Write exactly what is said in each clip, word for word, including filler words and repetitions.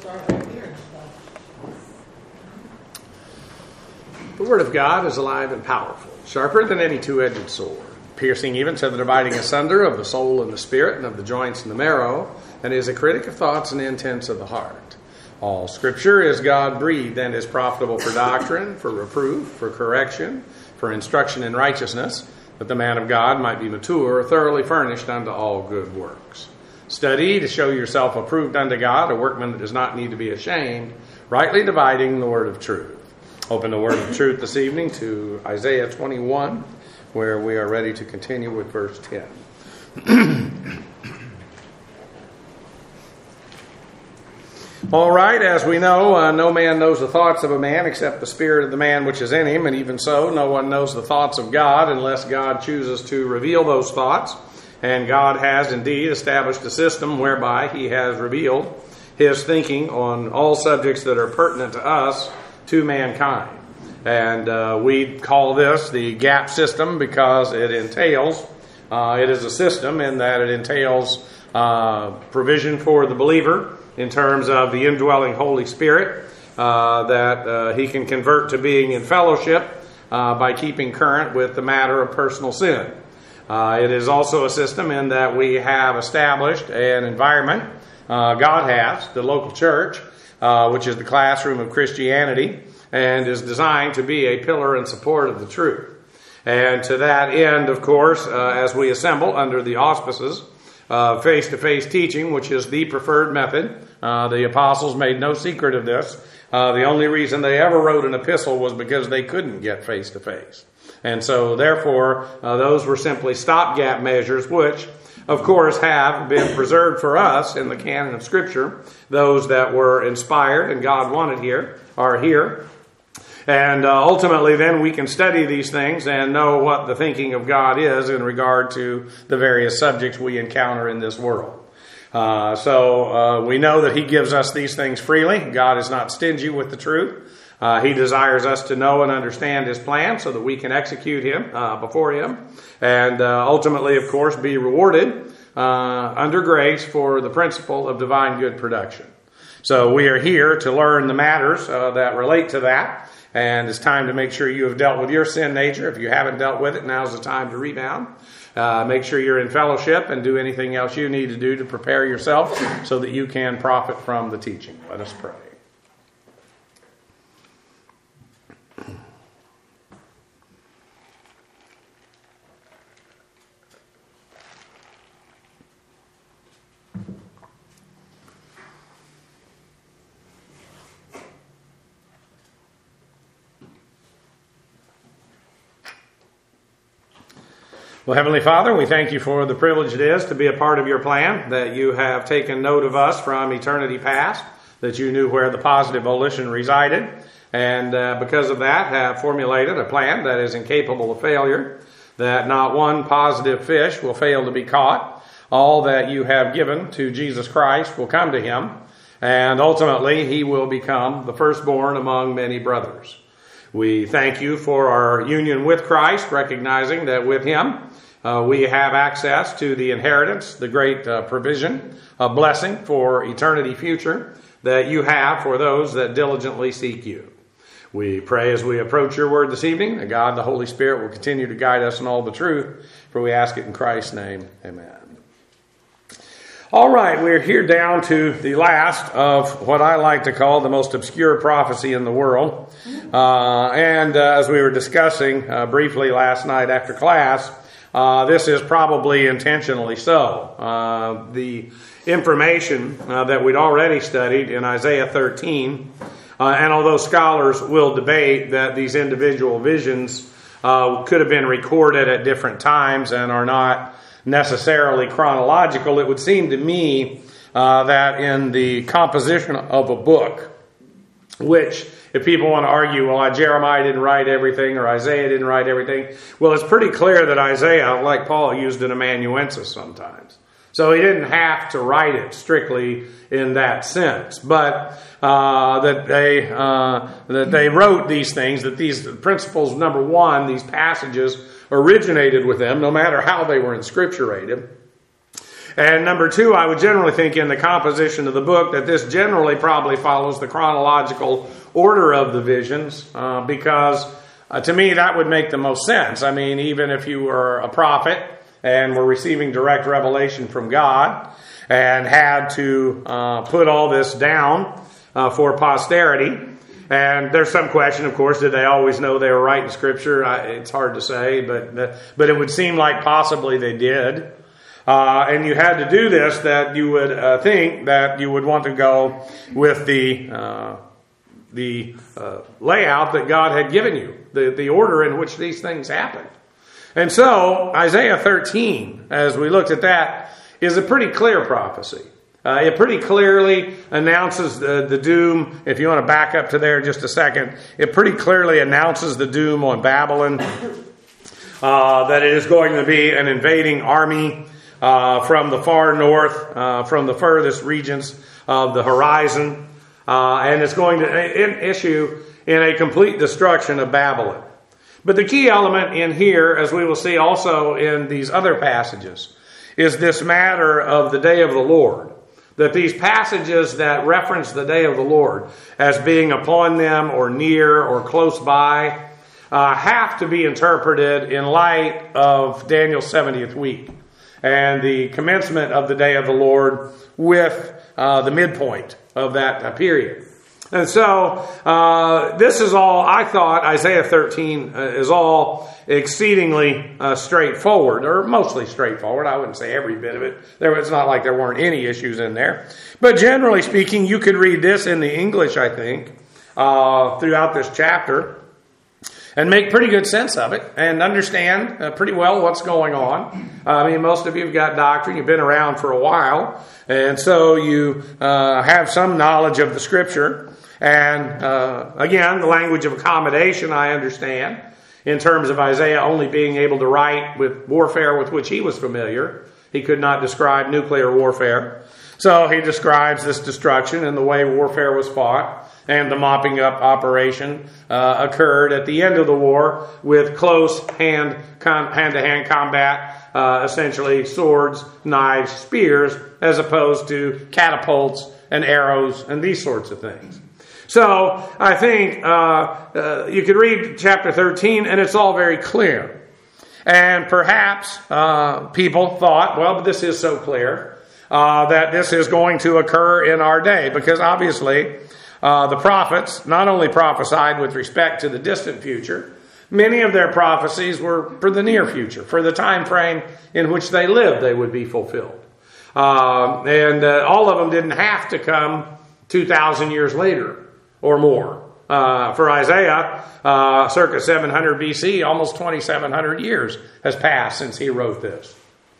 The Word of God is alive and powerful, sharper than any two-edged sword, piercing even to the dividing asunder of the soul and the spirit and of the joints and the marrow, and is a critic of thoughts and intents of the heart. All Scripture is God-breathed and is profitable for doctrine, for reproof, for correction, for instruction in righteousness, that the man of God might be mature, thoroughly furnished unto all good works. Study to show yourself approved unto God, a workman that does not need to be ashamed, rightly dividing the word of truth. Open the word of truth this evening to Isaiah twenty-one, where we are ready to continue with verse ten. All right, as we know, uh, no man knows the thoughts of a man except the spirit of the man which is in him, and even so, no one knows the thoughts of God unless God chooses to reveal those thoughts. And God has indeed established a system whereby He has revealed His thinking on all subjects that are pertinent to us, to mankind. And uh, we call this the gap system because it entails, uh, it is a system in that it entails uh, provision for the believer in terms of the indwelling Holy Spirit uh, that uh, he can convert to being in fellowship uh, by keeping current with the matter of personal sin. Uh, it is also a system in that we have established an environment, uh, God has, the local church, Uh, which is the classroom of Christianity, and is designed to be a pillar and support of the truth. And to that end, of course, uh, as we assemble under the auspices of face-to-face teaching, which is the preferred method, uh, the apostles made no secret of this. Uh, the only reason they ever wrote an epistle was because they couldn't get face-to-face. And so, therefore, uh, those were simply stopgap measures, which of course, have been preserved for us in the canon of Scripture. Those that were inspired and God wanted here are here. And uh, ultimately, then, we can study these things and know what the thinking of God is in regard to the various subjects we encounter in this world. Uh, so, uh, we know that He gives us these things freely. God is not stingy with the truth. Uh, he desires us to know and understand His plan so that we can execute Him uh, before Him and uh, ultimately, of course, be rewarded uh, under grace for the principle of divine good production. So we are here to learn the matters uh, that relate to that, and it's time to make sure you have dealt with your sin nature. If you haven't dealt with it, now's the time to rebound. Uh, make sure you're in fellowship and do anything else you need to do to prepare yourself so that you can profit from the teaching. Let us pray. Well, Heavenly Father, we thank You for the privilege it is to be a part of Your plan, that You have taken note of us from eternity past, that You knew where the positive volition resided, and uh, because of that have formulated a plan that is incapable of failure, that not one positive fish will fail to be caught. All that You have given to Jesus Christ will come to Him, and ultimately He will become the firstborn among many brothers. We thank You for our union with Christ, recognizing that with Him uh, we have access to the inheritance, the great uh, provision, a blessing for eternity future that You have for those that diligently seek You. We pray as we approach Your word this evening that God, the Holy Spirit, will continue to guide us in all the truth, for we ask it in Christ's name. Amen. All right, we're here down to the last of what I like to call the most obscure prophecy in the world. Uh, and uh, as we were discussing uh, briefly last night after class, uh, this is probably intentionally so. Uh, the information uh, that we'd already studied in Isaiah thirteen, uh, and although scholars will debate that these individual visions uh, could have been recorded at different times and are not necessarily chronological, it would seem to me uh, that in the composition of a book, which if people want to argue, well, Jeremiah didn't write everything or Isaiah didn't write everything, well, it's pretty clear that Isaiah, like Paul, used an amanuensis sometimes. So he didn't have to write it strictly in that sense, but uh, that they uh, that they wrote these things, that these principles, number one, these passages originated with them, no matter how they were inscripturated. And number two, I would generally think in the composition of the book that this generally probably follows the chronological order of the visions, uh, because uh, to me that would make the most sense. I mean, even if you were a prophet and were receiving direct revelation from God and had to uh, put all this down uh, for posterity, and there's some question, of course, did they always know they were writing Scripture? I, it's hard to say, but but it would seem like possibly they did. Uh, and you had to do this, that you would uh, think that you would want to go with the uh, the uh, layout that God had given you, the, the order in which these things happened. And so Isaiah thirteen, as we looked at that, is a pretty clear prophecy. Uh, it pretty clearly announces the, the doom. If you want to back up to there just a second, it pretty clearly announces the doom on Babylon, uh, that it is going to be an invading army uh, from the far north, uh, from the furthest regions of the horizon, uh, and it's going to in, issue in a complete destruction of Babylon. But the key element in here, as we will see also in these other passages, is this matter of the day of the Lord. That these passages that reference the day of the Lord as being upon them or near or close by uh, have to be interpreted in light of Daniel's seventieth week and the commencement of the day of the Lord with uh, the midpoint of that uh, period. And so uh, this is all, I thought, Isaiah thirteen uh, is all exceedingly uh, straightforward, or mostly straightforward. I wouldn't say every bit of it. There, it's not like there weren't any issues in there. But generally speaking, you could read this in the English, I think, uh, throughout this chapter, and make pretty good sense of it, and understand uh, pretty well what's going on. Uh, I mean, most of you have got doctrine. You've been around for a while, and so you uh, have some knowledge of the Scripture. And uh, again, the language of accommodation, I understand, in terms of Isaiah only being able to write with warfare with which he was familiar. He could not describe nuclear warfare. So he describes this destruction and the way warfare was fought. And the mopping up operation uh, occurred at the end of the war with close hand, con- hand-to-hand combat, uh, essentially swords, knives, spears, as opposed to catapults and arrows and these sorts of things. So I think uh, uh, you could read chapter thirteen and it's all very clear. And perhaps uh, people thought, well, this is so clear uh, that this is going to occur in our day. Because obviously uh, the prophets not only prophesied with respect to the distant future, many of their prophecies were for the near future, for the time frame in which they lived, they would be fulfilled. Uh, and uh, all of them didn't have to come two thousand years later or more. Uh, for Isaiah, uh, circa seven hundred B C, almost twenty-seven hundred years has passed since he wrote this.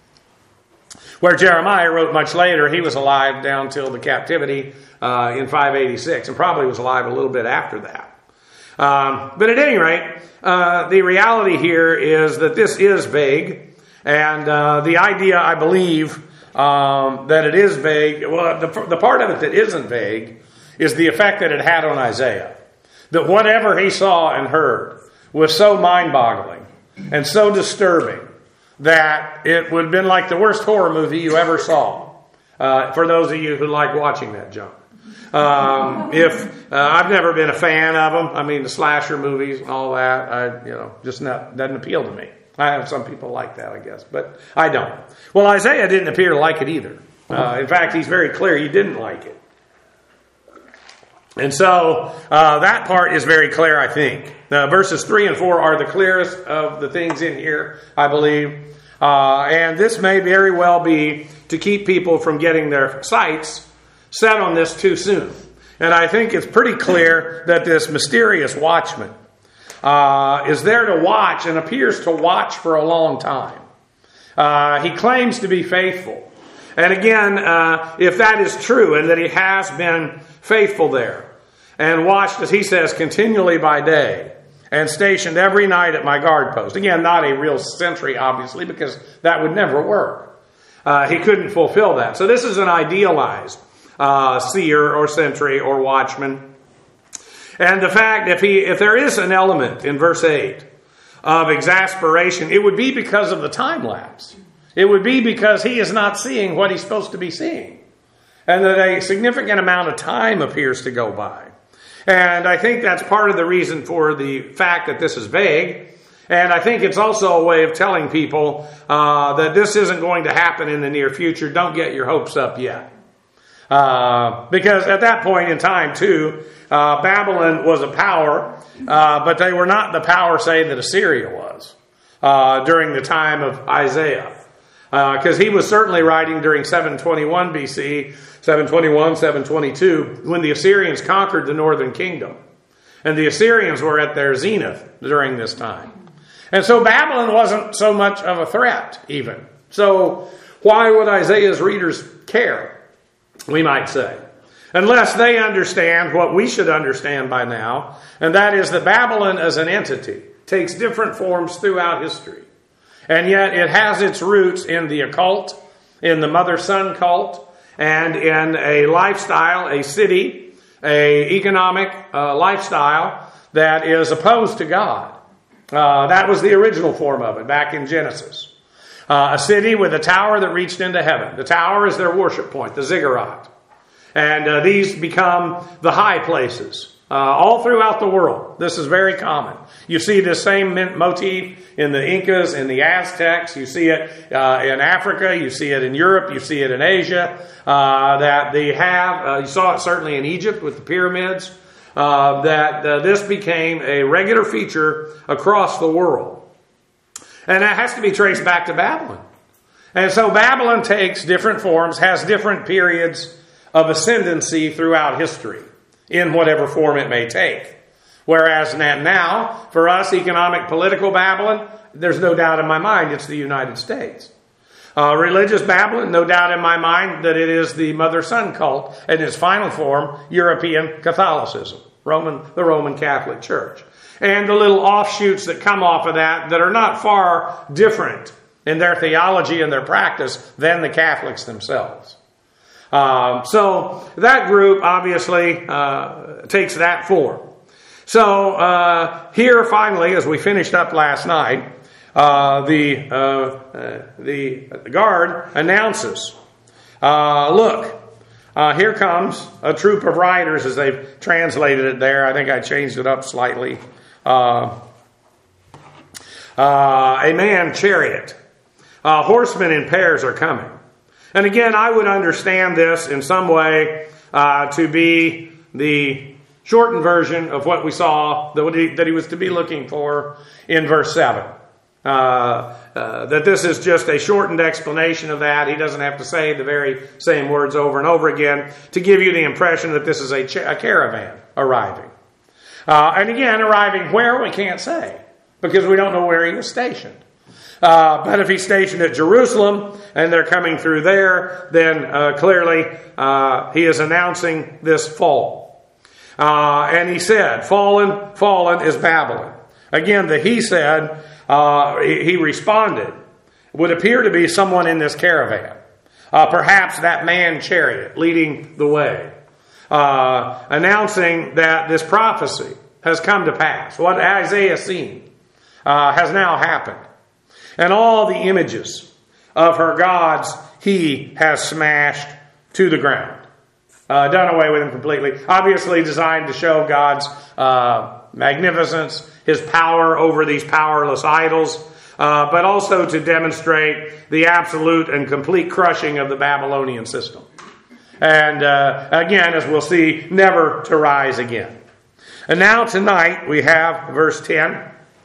Where Jeremiah wrote much later, he was alive down till the captivity uh, in five eighty-six, and probably was alive a little bit after that. Um, but at any rate, uh, the reality here is that this is vague, and uh, the idea, I believe, um, that it is vague, well, the, the part of it that isn't vague is the effect that it had on Isaiah. That whatever he saw and heard was so mind-boggling and so disturbing that it would have been like the worst horror movie you ever saw. Uh, for those of you who like watching that junk. Um, if uh, I've never been a fan of them. I mean, the slasher movies and all that, I, you know, just not, doesn't appeal to me. I have some people like that, I guess, but I don't. Well, Isaiah didn't appear to like it either. Uh, in fact, he's very clear he didn't like it. And so uh, that part is very clear, I think. Uh, verses three and four are the clearest of the things in here, I believe. Uh, and this may very well be to keep people from getting their sights set on this too soon. And I think it's pretty clear that this mysterious watchman uh, is there to watch and appears to watch for a long time. Uh, he claims to be faithful. And again, uh, if that is true and that he has been faithful there, and watched, as he says, continually by day, and stationed every night at my guard post. Again, not a real sentry, obviously, because that would never work. Uh, he couldn't fulfill that. So this is an idealized uh, seer or sentry or watchman. And the fact, if he, if there is an element in verse eight of exasperation, it would be because of the time lapse. it would be because he is not seeing what he's supposed to be seeing, and that a significant amount of time appears to go by. And I think that's part of the reason for the fact that this is vague. And I think it's also a way of telling people uh, that this isn't going to happen in the near future. Don't get your hopes up yet. Uh, because at that point in time, too, uh, Babylon was a power, uh, but they were not the power, say, that Assyria was uh, during the time of Isaiah. Because uh, he was certainly writing during seven twenty-one B C, seven twenty-one, seven twenty-two, when the Assyrians conquered the northern kingdom. And the Assyrians were at their zenith during this time. And so Babylon wasn't so much of a threat, even. So why would Isaiah's readers care, we might say? Unless they understand what we should understand by now, and that is that Babylon as an entity takes different forms throughout history. And yet it has its roots in the occult, in the mother-son cult, and in a lifestyle, a city, a economic uh, lifestyle that is opposed to God. Uh, that was the original form of it back in Genesis. Uh, a city with a tower that reached into heaven. The tower is their worship point, the ziggurat. And uh, these become the high places uh, all throughout the world. This is very common. You see this same motif in the Incas, in the Aztecs. You see it uh, in Africa. You see it in Europe. You see it in Asia. Uh, that they have. Uh, you saw it certainly in Egypt with the pyramids. Uh, that uh, this became a regular feature across the world. And that has to be traced back to Babylon. And so Babylon takes different forms, has different periods of ascendancy throughout history, in whatever form it may take. Whereas now, for us, economic, political Babylon, there's no doubt in my mind it's the United States. Uh, religious Babylon, no doubt in my mind that it is the mother-son cult, in its final form, European Catholicism, Roman, the Roman Catholic Church. And the little offshoots that come off of that that are not far different in their theology and their practice than the Catholics themselves. Um, so that group obviously uh, takes that form. So uh, here finally, as we finished up last night, uh, the uh, uh, the guard announces, uh, look, uh, here comes a troop of riders, as they've translated it there. I think I changed it up slightly. Uh, uh, a man chariot. Uh, horsemen in pairs are coming. And again, I would understand this in some way uh, to be the shortened version of what we saw that he, that he was to be looking for in verse seven. Uh, uh, that this is just a shortened explanation of that. He doesn't have to say the very same words over and over again to give you the impression that this is a, cha- a caravan arriving. Uh, and again, arriving where, we can't say, because we don't know where he was stationed. Uh, but if he's stationed at Jerusalem and they're coming through there, then uh, clearly uh, he is announcing this fall. Uh, and he said, fallen, fallen is Babylon. Again, the he said, uh, he, he responded, would appear to be someone in this caravan. Uh, perhaps that man chariot leading the way. Uh, announcing that this prophecy has come to pass. What Isaiah seen uh, has now happened. And all the images of her gods he has smashed to the ground. Uh, done away with them completely. Obviously designed to show God's uh, magnificence, his power over these powerless idols, uh, but also to demonstrate the absolute and complete crushing of the Babylonian system. And uh, again, as we'll see, never to rise again. And now tonight we have verse ten.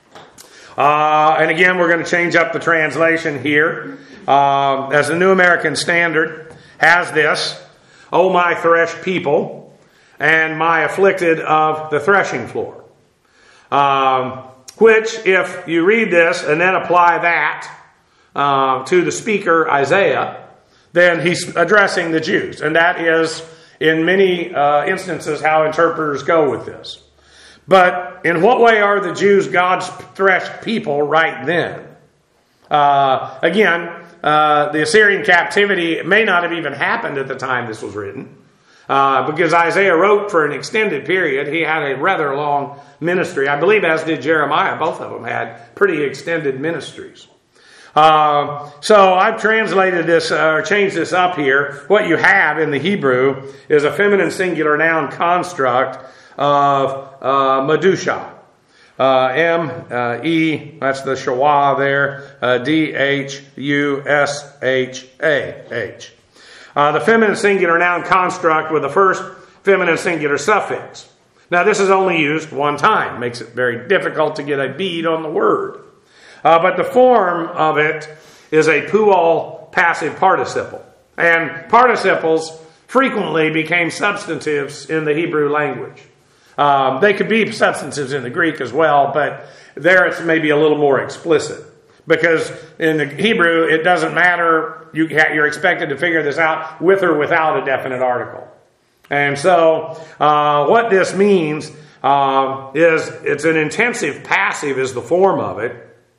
Uh, and again, we're going to change up the translation here. Uh, as the New American Standard has this, O my threshed people, and my afflicted of the threshing floor. Um, which, if you read this and then apply that uh, to the speaker, Isaiah, then he's addressing the Jews. And that is, in many uh, instances, how interpreters go with this. But in what way are the Jews God's threshed people right then? Uh, again, uh, the Assyrian captivity may not have even happened at the time this was written. Uh, because Isaiah wrote for an extended period. He had a rather long ministry. I believe as did Jeremiah. Both of them had pretty extended ministries. Uh, so I've translated this, uh, or changed this up here. What you have in the Hebrew is a feminine singular noun construct of uh, Medusha. Uh, M, uh, E, that's the Shawah there, uh, D, H, U, S, H, A, H. Uh, the feminine singular noun construct with the first feminine singular suffix. Now this is only used one time. Makes it very difficult to get a bead on the word. Uh, but the form of it is a pual passive participle. And participles frequently became substantives in the Hebrew language. Um, they could be substantives in the Greek as well, but there it's maybe a little more explicit. Because in the Hebrew, it doesn't matter, you, you're expected to figure this out with or without a definite article. And so, uh, what this means uh, is it's an intensive passive is the form of it.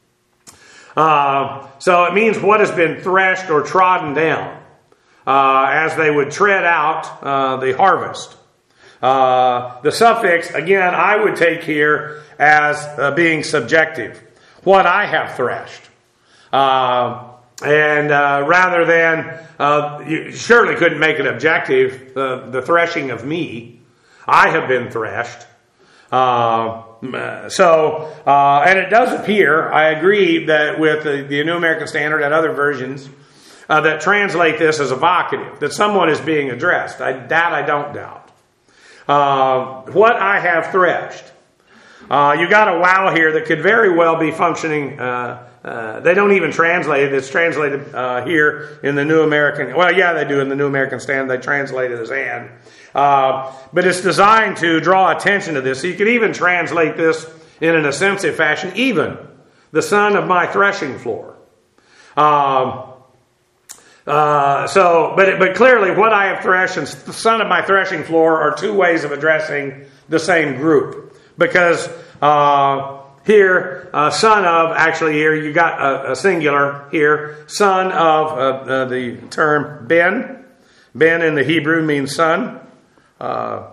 Uh, so it means what has been threshed or trodden down uh, as they would tread out uh, the harvest. Uh, the suffix, again, I would take here as uh, being subjective. What I have threshed. Uh, and uh, rather than, uh, you surely couldn't make it objective, uh, the threshing of me. I have been threshed. Uh, so, uh, and it does appear, I agree that with the, the New American Standard and other versions uh, that translate this as evocative, that someone is being addressed. I, that I don't doubt. Uh, what I have threshed. Uh, you got a wow here that could very well be functioning. Uh, uh, they don't even translate it. It's translated uh, here in the New American. Well, yeah, they do in the New American Standard. They translate it as and. Uh, but it's designed to draw attention to this. So you could even translate this in an offensive fashion. Even the son of my threshing floor. Um, uh, so, but but clearly, what I have threshed and the son of my threshing floor are two ways of addressing the same group. Because uh, here, uh, son of, actually here, you got a, a singular here. Son of, uh, uh, the term ben. Ben in the Hebrew means son. Uh,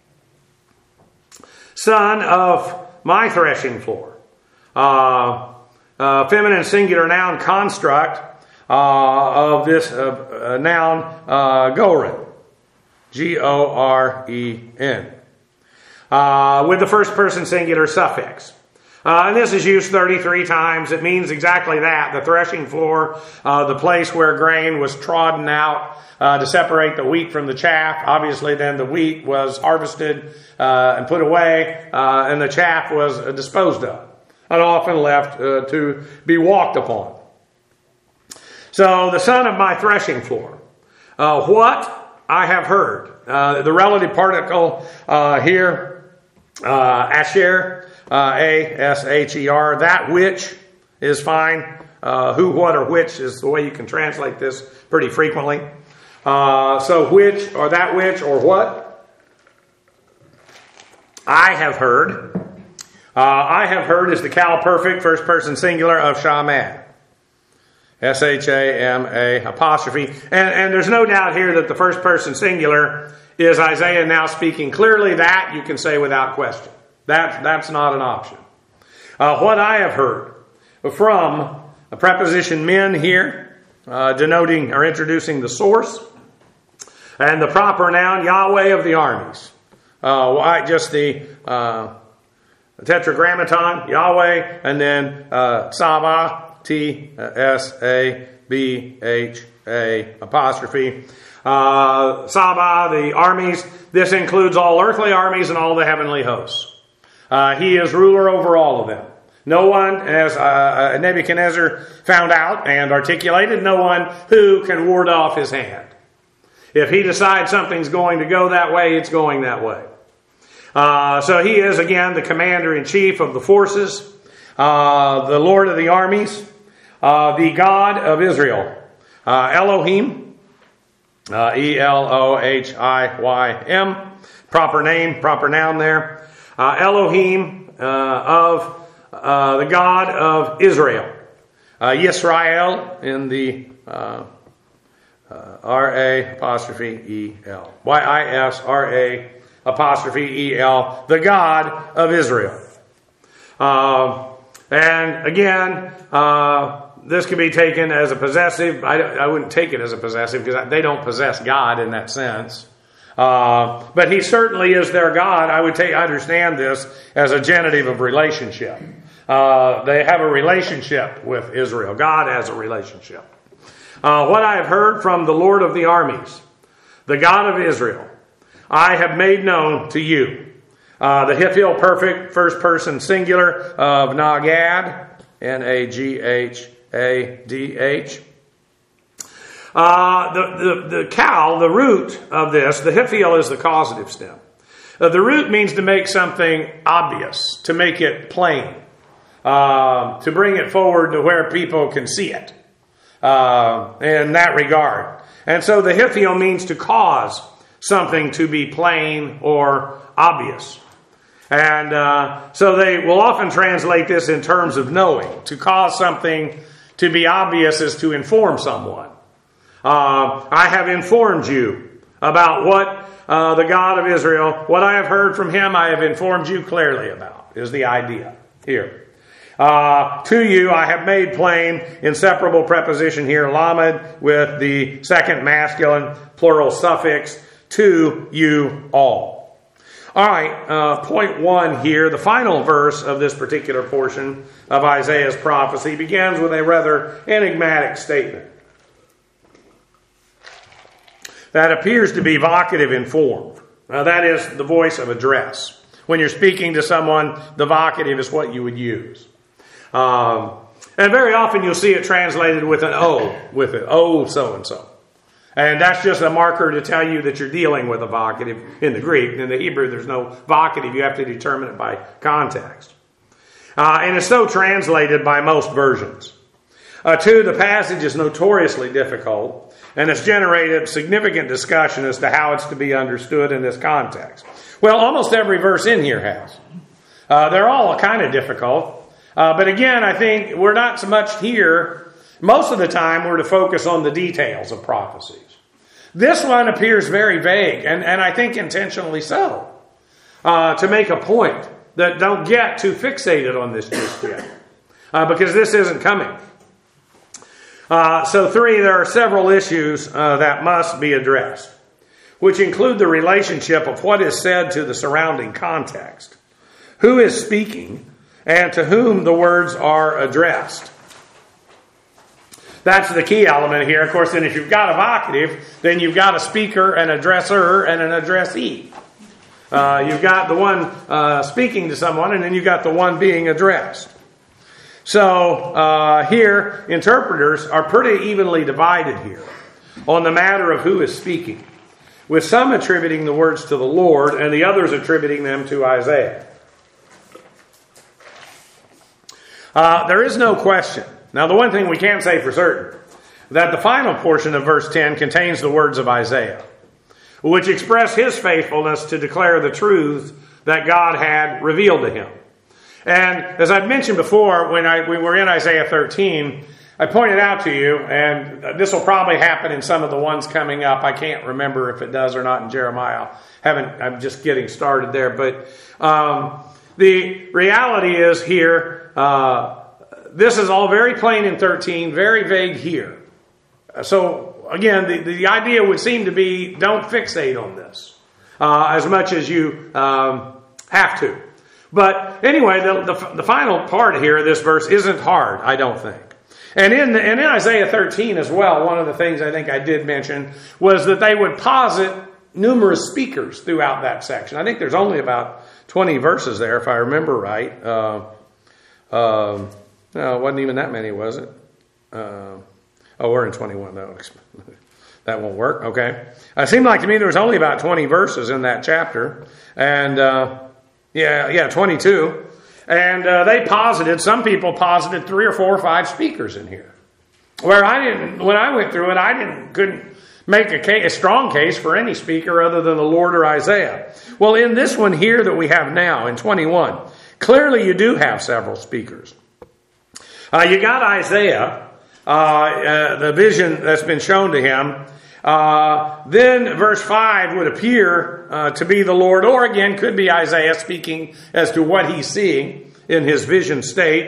son of my threshing floor. Uh, uh, feminine singular noun construct uh, of this uh, uh, noun, uh, goren. G O R E N. Uh, with the first person singular suffix. Uh, and this is used thirty-three times. It means exactly that. The threshing floor, uh, the place where grain was trodden out uh, to separate the wheat from the chaff. Obviously, then the wheat was harvested uh, and put away, uh, and the chaff was uh, disposed of, and often left uh, to be walked upon. So, the son of my threshing floor. Uh, what I have heard. Uh, the relative particle uh, here, uh, asher. Uh, A S H E R, that which is fine. Uh, who, what, or which is the way you can translate this pretty frequently. Uh, so which, or that which, or what? I have heard. Uh, I have heard is the Cal Perfect, first person singular of Shaman. S H A M A apostrophe. And, and there's no doubt here that the first person singular is Isaiah now speaking clearly. That you can say without question. That, that's not an option. Uh, what I have heard from a preposition men here, uh, denoting or introducing the source, and the proper noun Yahweh of the armies. Uh, why just the uh, tetragrammaton Yahweh, and then uh, Saba, T S A B H A apostrophe. Uh, Saba, the armies. This includes all earthly armies and all the heavenly hosts. Uh, he is ruler over all of them. No one, as uh, Nebuchadnezzar found out and articulated, no one who can ward off his hand. If he decides something's going to go that way, it's going that way. Uh, so he is, again, the commander-in-chief of the forces, uh, the Lord of the armies, uh, the God of Israel. Uh, Elohim, uh, E L O H I Y M, proper name, proper noun there. Uh, Elohim uh, of uh, the God of Israel. Uh, Yisrael in the uh, uh, R A apostrophe E L. Y I S R A apostrophe E L. The God of Israel. Uh, and again, uh, this could be taken as a possessive. I, I wouldn't take it as a possessive because they don't possess God in that sense. Uh, but he certainly is their God. I would take, I understand this as a genitive of relationship. Uh, they have a relationship with Israel. God has a relationship. Uh, what I have heard from the Lord of the armies, the God of Israel, I have made known to you. Uh, the Hiphil perfect first person singular of Nagad, N A G H A D H. Uh, the, the, the cow, the root of this, the Hiphil is the causative stem. Uh, the root means to make something obvious, to make it plain, uh, to bring it forward to where people can see it uh, in that regard. And so the Hiphil means to cause something to be plain or obvious. And uh, so they will often translate this in terms of knowing. To cause something to be obvious is to inform someone. Uh, I have informed you about what uh, the God of Israel, what I have heard from him, I have informed you clearly about, is the idea here. Uh, to you I have made plain, inseparable preposition here, lamed, with the second masculine plural suffix, to you all. All right, uh, point one here, the final verse of this particular portion of Isaiah's prophecy begins with a rather enigmatic statement that appears to be vocative in form. Now, that is the voice of address. When you're speaking to someone, the vocative is what you would use. Um, and very often you'll see it translated with an O, with it, oh, so-and-so. And that's just a marker to tell you that you're dealing with a vocative in the Greek. In the Hebrew, there's no vocative. You have to determine it by context. Uh, and it's so translated by most versions. Uh, two, the passage is notoriously difficult, and it's generated significant discussion as to how it's to be understood in this context. Well, almost every verse in here has. Uh, they're all kind of difficult. Uh, but again, I think we're not so much here. Most of the time, we're to focus on the details of prophecies. This one appears very vague, and, and I think intentionally so, uh, to make a point that don't get too fixated on this just yet, uh, because this isn't coming. Uh, so three, there are several issues uh, that must be addressed, which include the relationship of what is said to the surrounding context, who is speaking, and to whom the words are addressed. That's the key element here. Of course, then if you've got a vocative, then you've got a speaker, an addresser, and an addressee. Uh, you've got the one uh, speaking to someone, and then you've got the one being addressed. So uh, here, interpreters are pretty evenly divided here on the matter of who is speaking, with some attributing the words to the Lord and the others attributing them to Isaiah. Uh, there is no question. Now, the one thing we can say for certain, that the final portion of verse ten contains the words of Isaiah, which express his faithfulness to declare the truth that God had revealed to him. And as I've mentioned before, when I, we were in Isaiah thirteen, I pointed out to you, and this will probably happen in some of the ones coming up. I can't remember if it does or not in Jeremiah. Haven't, I'm just getting started there. But um, the reality is here, uh, this is all very plain in thirteen, very vague here. So again, the, the idea would seem to be don't fixate on this uh, as much as you um, have to. But anyway, the, the, the final part here of this verse isn't hard, I don't think. And in, the, and in Isaiah thirteen as well, one of the things I think I did mention was that they would posit numerous speakers throughout that section. I think there's only about twenty verses there, if I remember right. Uh, uh, no, it wasn't even that many, was it? Uh, oh, we're in twenty-one, though. That won't work, okay. It seemed like to me there was only about twenty verses in that chapter. And... Uh, Yeah, yeah, twenty-two. And uh, they posited, some people posited three or four or five speakers in here. Where I didn't, when I went through it, I didn't, couldn't make a, case, a strong case for any speaker other than the Lord or Isaiah. Well, in this one here that we have now, in twenty-one, clearly you do have several speakers. Uh, you got Isaiah, uh, uh, the vision that's been shown to him. Uh, then verse five would appear uh, to be the Lord, or again could be Isaiah speaking as to what he's seeing in his vision state.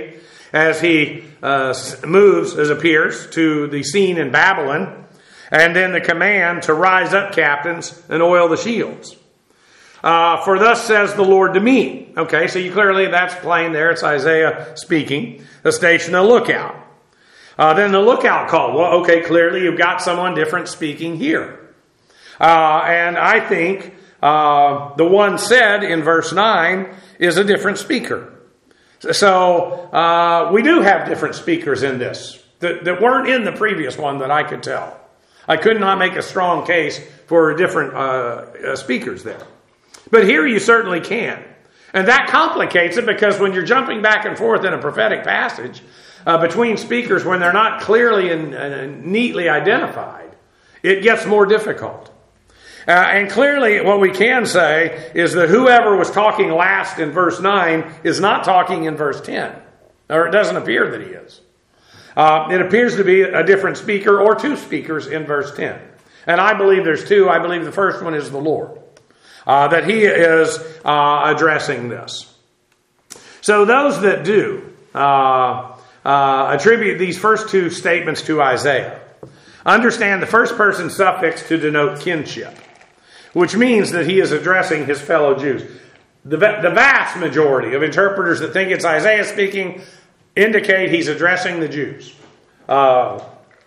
as he uh, moves, as appears, to the scene in Babylon, and then the command to rise up, captains, and oil the shields. Uh, for thus says the Lord to me. Okay, so you clearly, that's plain there. It's Isaiah speaking. The station a lookout. Uh, then the lookout call. Well, okay, clearly you've got someone different speaking here. Uh, and I think uh, the one said in verse nine is a different speaker. So uh, we do have different speakers in this that, that weren't in the previous one that I could tell. I could not make a strong case for different uh, uh, speakers there. But here you certainly can. And that complicates it because when you're jumping back and forth in a prophetic passage uh, between speakers when they're not clearly and uh, neatly identified, it gets more difficult. Uh, and clearly what we can say is that whoever was talking last in verse nine is not talking in verse ten. Or it doesn't appear that he is. Uh, it appears to be a different speaker or two speakers in verse ten. And I believe there's two. I believe the first one is the Lord. Uh, that he is uh, addressing this. So those that do uh, uh, attribute these first two statements to Isaiah understand the first person suffix to denote kinship, which means that he is addressing his fellow Jews. The, the vast majority of interpreters that think it's Isaiah speaking indicate he's addressing the Jews. Uh,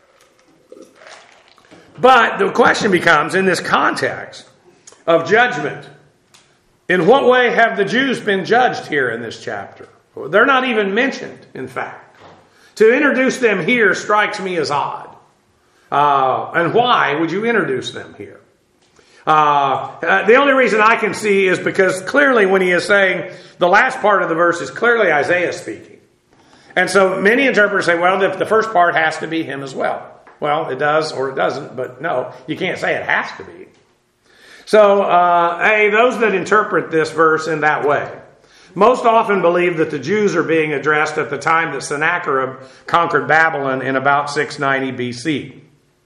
but the question becomes, in this context of judgment, in what way have the Jews been judged here in this chapter? They're not even mentioned, in fact. To introduce them here strikes me as odd. Uh, and why would you introduce them here? Uh, uh, the only reason I can see is because clearly when he is saying the last part of the verse is clearly Isaiah speaking. And so many interpreters say, well, the, the first part has to be him as well. Well, it does or it doesn't, but no, you can't say it has to be. So, uh, hey, those that interpret this verse in that way most often believe that the Jews are being addressed at the time that Sennacherib conquered Babylon in about six ninety B C.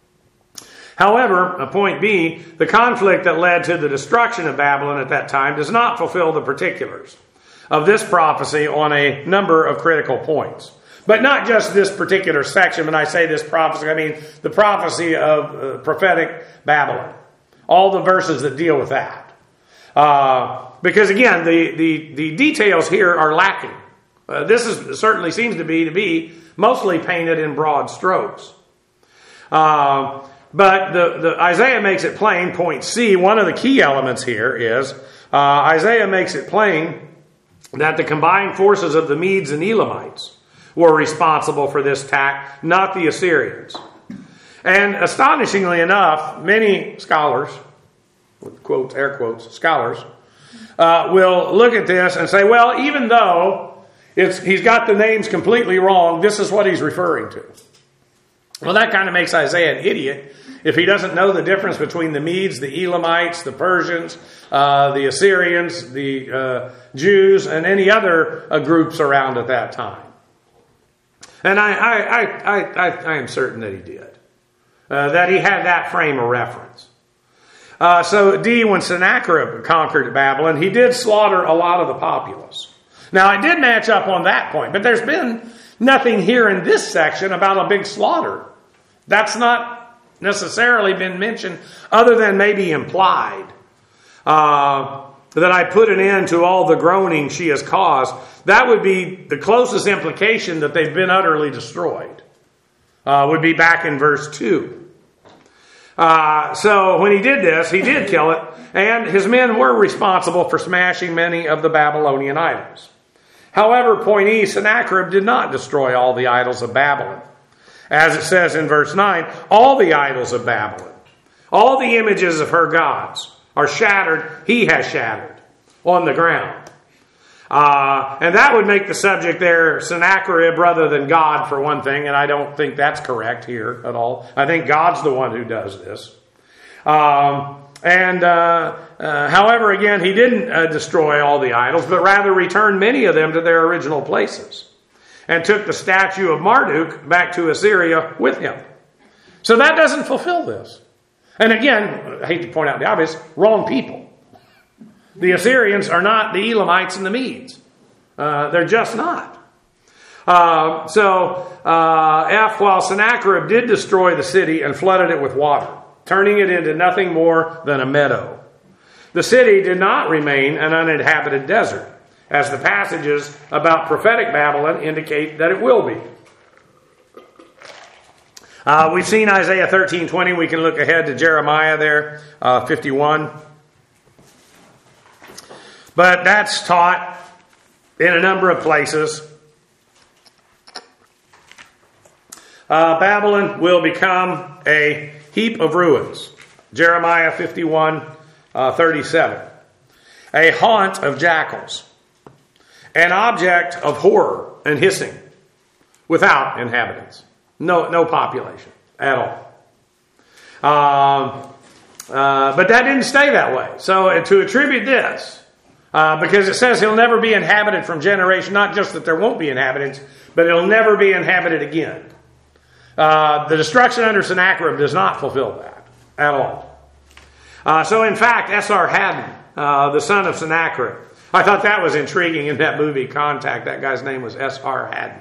However, point B, the conflict that led to the destruction of Babylon at that time does not fulfill the particulars of this prophecy on a number of critical points. But not just this particular section. When I say this prophecy, I mean the prophecy of uh, prophetic Babylon. All the verses that deal with that. Uh, because again, the, the, the details here are lacking. Uh, this is certainly seems to be to be mostly painted in broad strokes. Uh, but the, the Isaiah makes it plain, point C, one of the key elements here is uh, Isaiah makes it plain that the combined forces of the Medes and Elamites were responsible for this attack, not the Assyrians. And astonishingly enough, many scholars, with quotes, air quotes, scholars, uh, will look at this and say, well, even though it's, he's got the names completely wrong, this is what he's referring to. Well, that kind of makes Isaiah an idiot if he doesn't know the difference between the Medes, the Elamites, the Persians, uh, the Assyrians, the uh, Jews, and any other uh, groups around at that time. And I, I, I, I, I am certain that he did. Uh, that he had that frame of reference. Uh, so D, when Sennacherib conquered Babylon, he did slaughter a lot of the populace. Now, it did match up on that point, but there's been nothing here in this section about a big slaughter. That's not necessarily been mentioned, other than maybe implied. Uh, that I put an end to all the groaning she has caused. That would be the closest implication that they've been utterly destroyed. Uh, would be back in verse two. Uh, so when he did this, he did kill it, and his men were responsible for smashing many of the Babylonian idols. However, point E, Sennacherib did not destroy all the idols of Babylon. As it says in verse nine, all the idols of Babylon, all the images of her gods are shattered, he has shattered on the ground. Uh, and that would make the subject there Sennacherib rather than God for one thing, and I don't think that's correct here at all. I think God's the one who does this. Um, and uh, uh, however, again, he didn't uh, destroy all the idols, but rather returned many of them to their original places, and took the statue of Marduk back to Assyria with him. So that doesn't fulfill this. And again, I hate to point out the obvious, wrong people. The Assyrians are not the Elamites and the Medes. Uh, they're just not. Uh, so, uh, F, while Sennacherib did destroy the city and flooded it with water, turning it into nothing more than a meadow, the city did not remain an uninhabited desert, as the passages about prophetic Babylon indicate that it will be. Uh, we've seen Isaiah thirteen twenty. We can look ahead to Jeremiah there, uh, fifty-one. But that's taught in a number of places. Uh, Babylon will become a heap of ruins. Jeremiah fifty-one, uh, thirty-seven. A haunt of jackals. An object of horror and hissing. Without inhabitants. No, no population at all. Um, uh, but that didn't stay that way. So uh, to attribute this, uh, because it says he'll never be inhabited from generation, not just that there won't be inhabitants, but it'll never be inhabited again. Uh, the destruction under Sennacherib does not fulfill that at all. Uh, so in fact, S R Haddon, uh, the son of Sennacherib, I thought that was intriguing in that movie Contact. That guy's name was S R Haddon.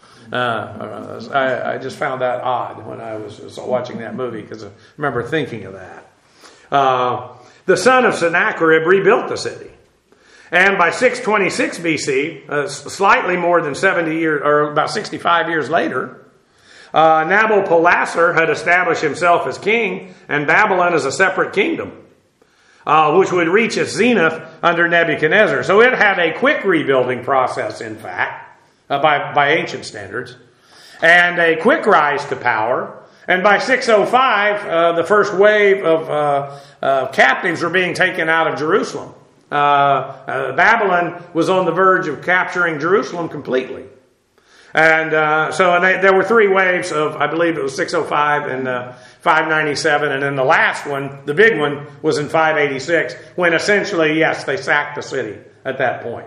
Uh, I, I just found that odd when I was, was watching that movie because I remember thinking of that. Uh, the son of Sennacherib rebuilt the city. And by six twenty-six B C, uh, slightly more than seventy years, or about sixty-five years later, uh, Nabopolassar had established himself as king and Babylon as a separate kingdom, uh, which would reach its zenith under Nebuchadnezzar. So it had a quick rebuilding process, in fact. Uh, by, by ancient standards, and a quick rise to power. And by six oh five, uh, the first wave of uh, uh, captives were being taken out of Jerusalem. Uh, uh, Babylon was on the verge of capturing Jerusalem completely. And uh, so and they, there were three waves of, I believe it was six oh five and uh, five ninety-seven, and then the last one, the big one, was in five eighty-six, when essentially, yes, they sacked the city at that point.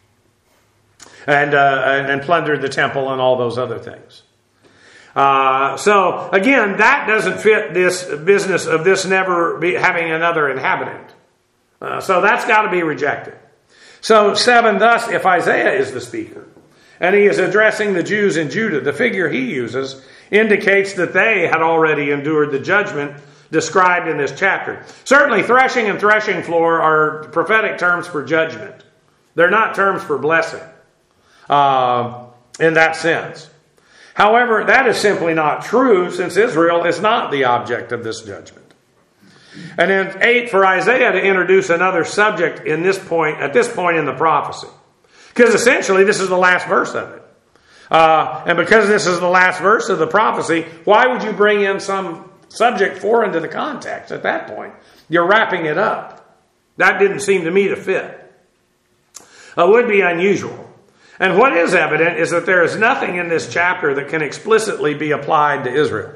And, uh, and and plundered the temple and all those other things. Uh, so again, that doesn't fit this business of this never be having another inhabitant. Uh, so that's got to be rejected. So seven, thus, if Isaiah is the speaker, and he is addressing the Jews in Judah, the figure he uses indicates that they had already endured the judgment described in this chapter. Certainly, threshing and threshing floor are prophetic terms for judgment. They're not terms for blessing. Uh, in that sense. However, that is simply not true, since Israel is not the object of this judgment. And then eight, for Isaiah to introduce another subject in this point, at this point in the prophecy. Because essentially this is the last verse of it. Uh, and because this is the last verse of the prophecy, why would you bring in some subject foreign to the context at that point? You're wrapping it up. That didn't seem to me to fit. It would be unusual. And what is evident is that there is nothing in this chapter that can explicitly be applied to Israel.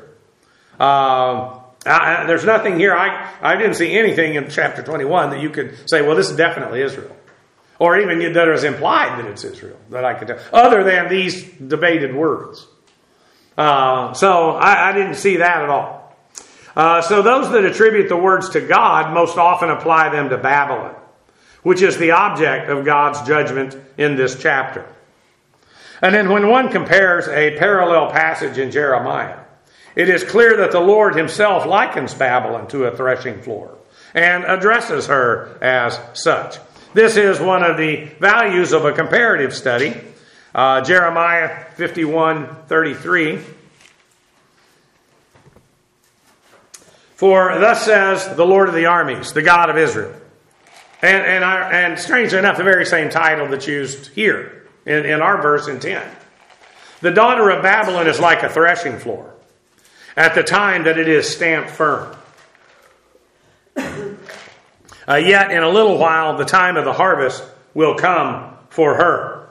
Uh, I, there's nothing here. I, I didn't see anything in chapter twenty-one that you could say, well, this is definitely Israel. Or even that is implied that it's Israel, that I could tell. Other than these debated words. Uh, so I, I didn't see that at all. Uh, so those that attribute the words to God most often apply them to Babylon, which is the object of God's judgment in this chapter. And then when one compares a parallel passage in Jeremiah, it is clear that the Lord himself likens Babylon to a threshing floor and addresses her as such. This is one of the values of a comparative study. Uh, Jeremiah fifty-one thirty-three. For thus says the Lord of the armies, the God of Israel. And and, our, and strangely enough, the very same title that's used here in, in our verse in ten. The daughter of Babylon is like a threshing floor at the time that it is stamped firm. Uh, yet in a little while, the time of the harvest will come for her.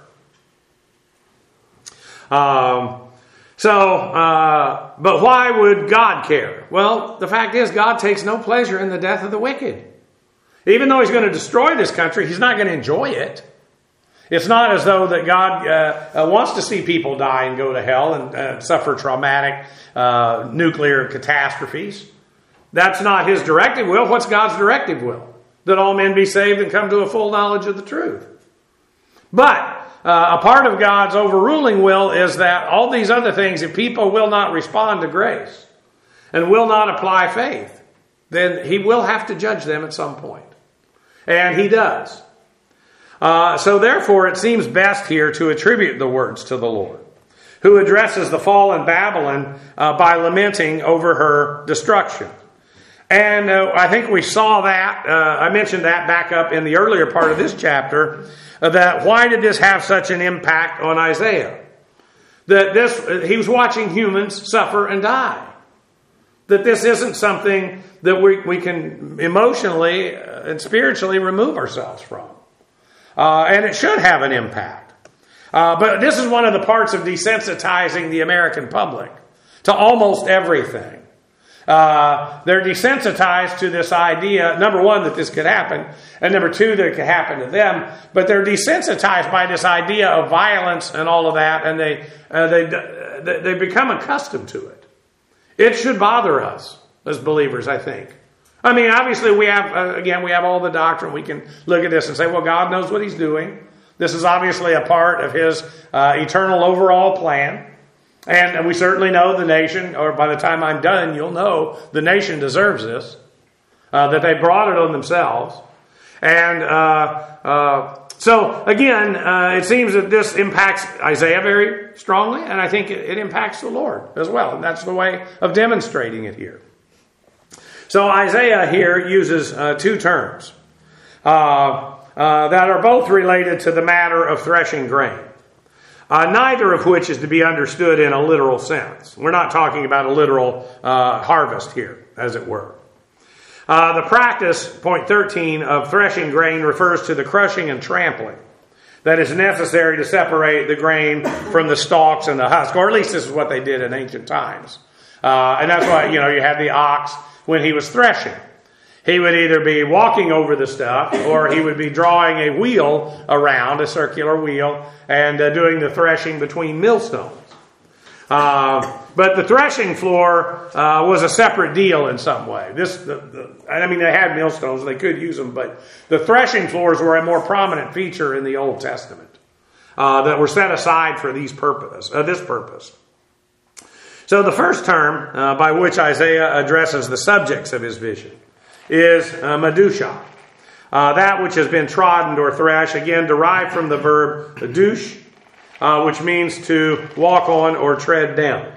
Um, so, uh, but why would God care? Well, the fact is, God takes no pleasure in the death of the wicked. Even though he's going to destroy this country, he's not going to enjoy it. It's not as though that God uh, uh, wants to see people die and go to hell and uh, suffer traumatic uh, nuclear catastrophes. That's not his directive will. What's God's directive will? That all men be saved and come to a full knowledge of the truth. But uh, a part of God's overruling will is that all these other things, if people will not respond to grace and will not apply faith, then he will have to judge them at some point. And he does. Uh, so therefore, it seems best here to attribute the words to the Lord, who addresses the fallen Babylon uh, by lamenting over her destruction. And uh, I think we saw that, uh, I mentioned that back up in the earlier part of this chapter, uh, that why did this have such an impact on Isaiah? That this, he was watching humans suffer and die. That this isn't something that we, we can emotionally and spiritually remove ourselves from. Uh, and it should have an impact. Uh, but this is one of the parts of desensitizing the American public to almost everything. Uh, they're desensitized to this idea, number one, that this could happen, and number two, that it could happen to them. But they're desensitized by this idea of violence and all of that, and they uh, they they become accustomed to it. It should bother us as believers, I think. I mean, obviously, we have uh, again, we have all the doctrine. We can look at this and say, well, God knows what He's doing. This is obviously a part of His uh, eternal overall plan. And we certainly know the nation, or by the time I'm done, you'll know the nation deserves this, uh, that they brought it on themselves. And uh, uh, so, again, uh, it seems that this impacts Isaiah very strongly, and I think it, it impacts the Lord as well. And that's the way of demonstrating it here. So Isaiah here uses uh, two terms uh, uh, that are both related to the matter of threshing grain. Uh, neither of which is to be understood in a literal sense. We're not talking about a literal uh, harvest here, as it were. Uh, the practice, point thirteen, of threshing grain refers to the crushing and trampling that is necessary to separate the grain from the stalks and the husk, or at least this is what they did in ancient times. Uh, and that's why, you know, you had the ox when he was threshing. He would either be walking over the stuff, or he would be drawing a wheel around, a circular wheel, and uh, doing the threshing between millstones. Uh, but the threshing floor uh, was a separate deal in some way. This, the, the, I mean, they had millstones, they could use them, but the threshing floors were a more prominent feature in the Old Testament uh, that were set aside for these purpose, uh, this purpose. So the first term uh, by which Isaiah addresses the subjects of his vision is uh, Medusha, uh, that which has been trodden or threshed, again derived from the verb dush, uh, which means to walk on or tread down.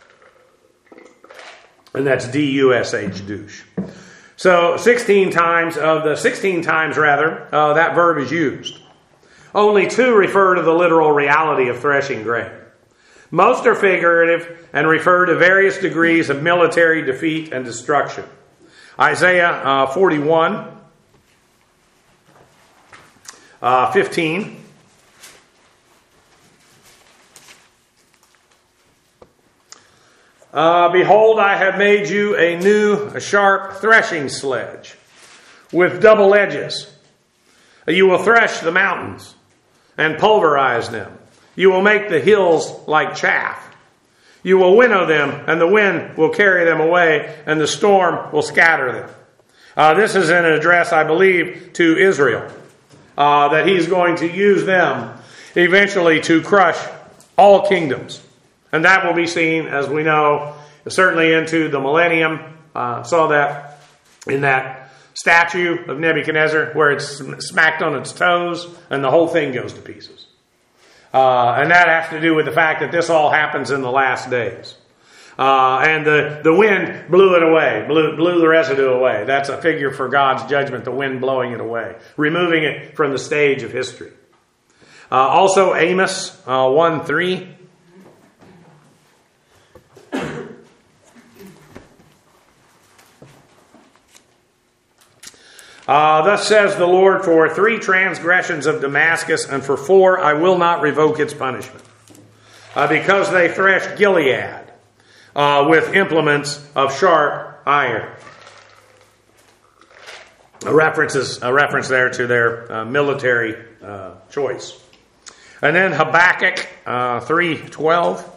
And that's D U S H, douche. So sixteen times of the sixteen times rather, uh, that verb is used. Only two refer to the literal reality of threshing grain. Most are figurative and refer to various degrees of military defeat and destruction. Isaiah uh, forty-one, uh, fifteen. Uh, Behold, I have made you a new, a sharp threshing sledge with double edges. You will thresh the mountains and pulverize them. You will make the hills like chaff. You will winnow them, and the wind will carry them away, and the storm will scatter them. Uh, this is an address, I believe, to Israel, uh, that he's going to use them eventually to crush all kingdoms. And that will be seen, as we know, certainly into the millennium. Uh, saw that in that statue of Nebuchadnezzar, where it's smacked on its toes, and the whole thing goes to pieces. Uh, and that has to do with the fact that this all happens in the last days. Uh, and the, the wind blew it away, blew, blew the residue away. That's a figure for God's judgment, the wind blowing it away, removing it from the stage of history. Uh, also Amos uh, one three. Uh, thus says the Lord, for three transgressions of Damascus, and for four I will not revoke its punishment. Uh, because they threshed Gilead uh, with implements of sharp iron. A reference, is, a reference there to their uh, military uh, choice. And then Habakkuk uh, three twelve.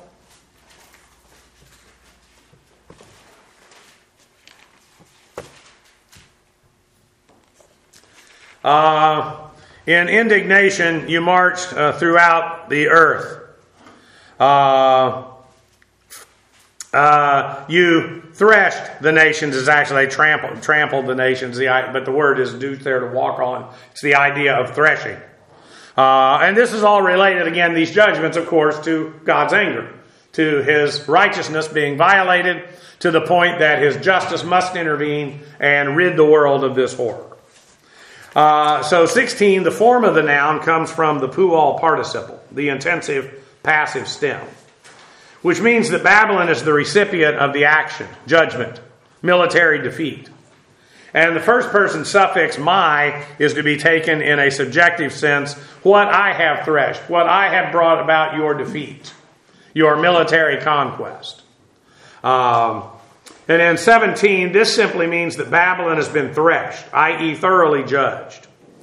Uh, In indignation, you marched uh, throughout the earth. Uh, uh, you threshed the nations is actually trampled, trampled the nations, the, but the word is due there to walk on. It's the idea of threshing. Uh, and this is all related, again, these judgments, of course, to God's anger, to his righteousness being violated, to the point that his justice must intervene and rid the world of this horror. Uh, so sixteen, the form of the noun comes from the pual participle, the intensive passive stem, which means that Babylon is the recipient of the action, judgment, military defeat. And the first person suffix my is to be taken in a subjective sense, what I have threshed, what I have brought about your defeat, your military conquest. Um, and then seventeen, this simply means that Babylon has been threshed, that is thoroughly judged.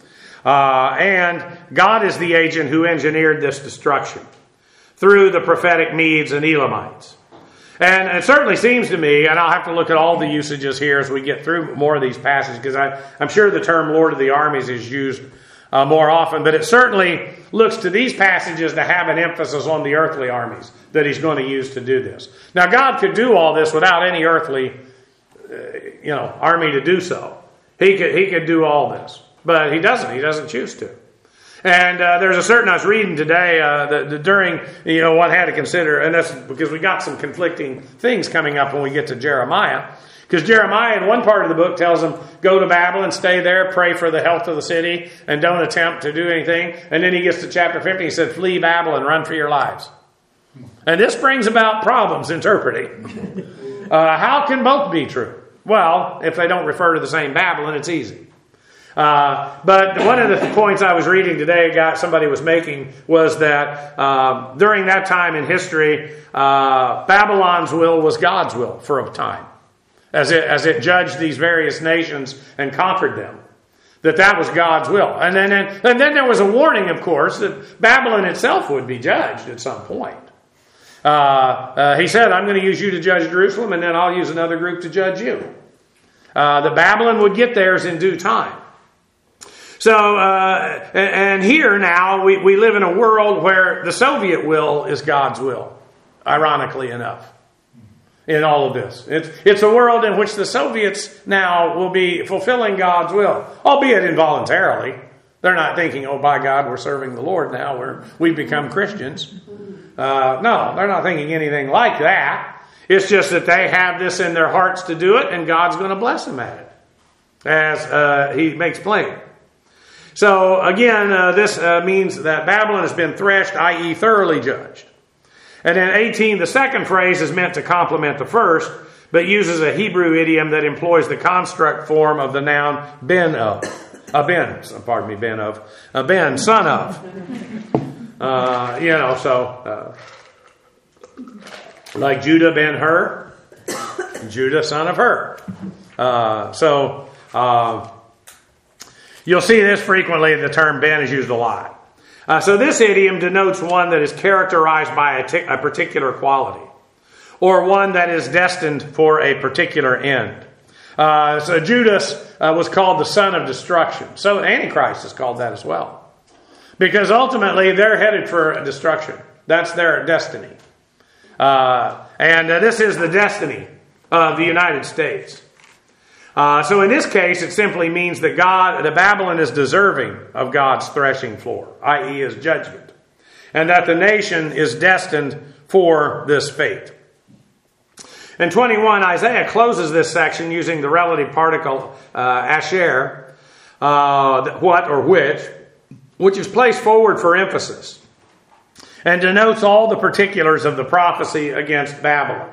Uh, and God is the agent who engineered this destruction through the prophetic Medes and Elamites. And it certainly seems to me, and I'll have to look at all the usages here as we get through more of these passages, because I'm sure the term Lord of the Armies is used uh, more often, but it certainly looks to these passages to have an emphasis on the earthly armies that he's going to use to do this. Now, God could do all this without any earthly, uh, you know, army to do so. He could, he could do all this, but he doesn't. He doesn't choose to. And uh, there's a certain, I was reading today, uh, that, that during, you know, one had to consider, and that's because we got some conflicting things coming up when we get to Jeremiah. Because Jeremiah in one part of the book tells them, go to Babylon, stay there, pray for the health of the city, and don't attempt to do anything. And then he gets to chapter fifty, he said, flee Babylon, run for your lives. And this brings about problems interpreting. Uh, how can both be true? Well, if they don't refer to the same Babylon, it's easy. Uh, but one of the points I was reading today, got somebody was making, was that uh, during that time in history, uh, Babylon's will was God's will for a time, as it as it judged these various nations and conquered them. That that was God's will, and then and, and then there was a warning, of course, that Babylon itself would be judged at some point. Uh, uh, he said, "I'm going to use you to judge Jerusalem, and then I'll use another group to judge you." Uh, that Babylon would get theirs in due time. So, uh, and here now, we, we live in a world where the Soviet will is God's will, ironically enough, in all of this. It's, it's a world in which the Soviets now will be fulfilling God's will, albeit involuntarily. They're not thinking, oh, by God, we're serving the Lord now, we're, we've become Christians. Uh, no, they're not thinking anything like that. It's just that they have this in their hearts to do it, and God's going to bless them at it, as uh, he makes plain. So, again, uh, this uh, means that Babylon has been threshed, that is thoroughly judged. And then eighteen, the second phrase is meant to complement the first, but uses a Hebrew idiom that employs the construct form of the noun ben of. Uh, ben, pardon me, ben of. Uh, ben, son of. Uh, you know, so, uh, like Judah ben Hur, Judah son of Hur. Uh, so, uh, you'll see this frequently. The term ben is used a lot. Uh, so this idiom denotes one that is characterized by a, t- a particular quality, or one that is destined for a particular end. Uh, so Judas uh, was called the son of destruction. So Antichrist is called that as well, because ultimately they're headed for destruction. That's their destiny, uh, and uh, this is the destiny of the United States. Uh, so in this case, it simply means that God, that Babylon is deserving of God's threshing floor, that is his judgment, and that the nation is destined for this fate. In twenty-one, Isaiah closes this section using the relative particle uh, asher, uh, what or which, which is placed forward for emphasis, and denotes all the particulars of the prophecy against Babylon.